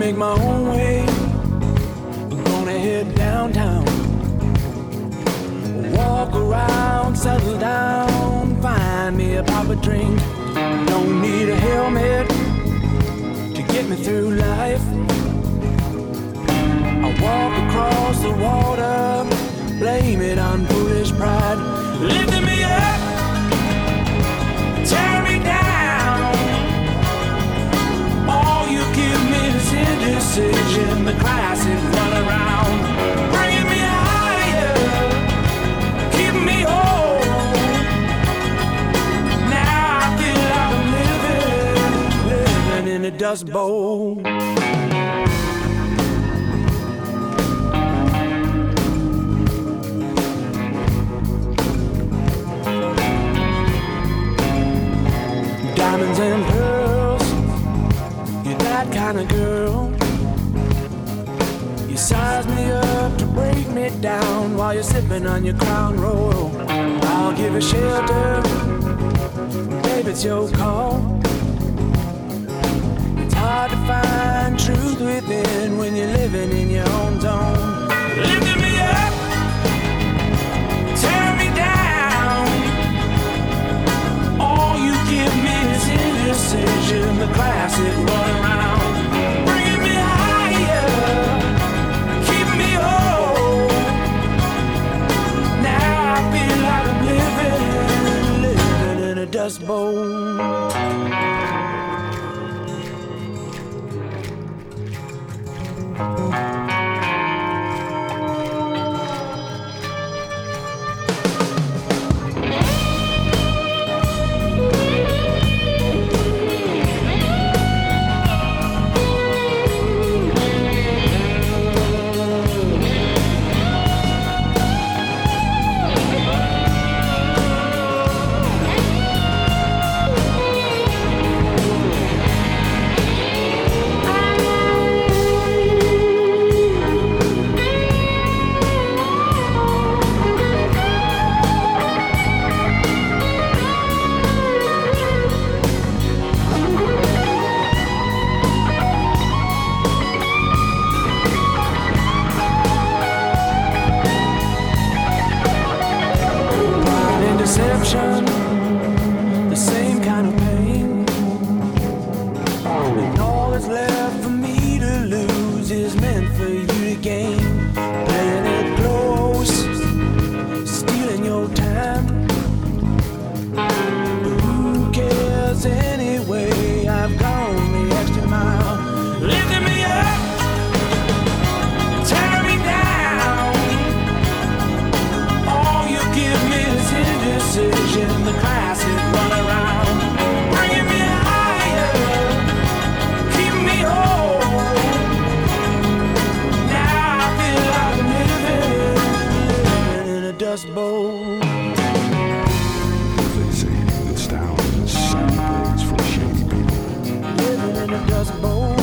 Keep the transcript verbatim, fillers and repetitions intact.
make my own way. I'm gonna head downtown, walk around, settle down, find me a pop a drink. Don't need a helmet to get me through life. I walk across the water, blame it on foolish pride. Lifting me up, tear me down. All you give me is indecision, the classic run around. Bringing me higher, keeping me whole. Now I feel like I'm living, living in a dust bowl. Diamonds and pearls, you're that kind of girl. You size me up to break me down while you're sipping on your Crown Royal. I'll give you shelter, baby, it's your call. It's hard to find truth within when you're living in your own zone. Lifting me up, tear me down. All you give me is indecision, the classic run around. Bringing me higher, keeping me whole. Now I feel like I'm living, living in a dust bowl. Deception, the same kind of pain. And all that's left for me to lose is meant for you to gain. Playing it close, stealing your time. But who cares anyway? I've gone the extra mile. Lifting me up, tear me down. All you give me is indecision, the classic run around. Bringing me higher, keeping me whole. Now I feel like I'm living, living in a dust bowl. They say that style is a sunny place for shady people. Living in a dust bowl.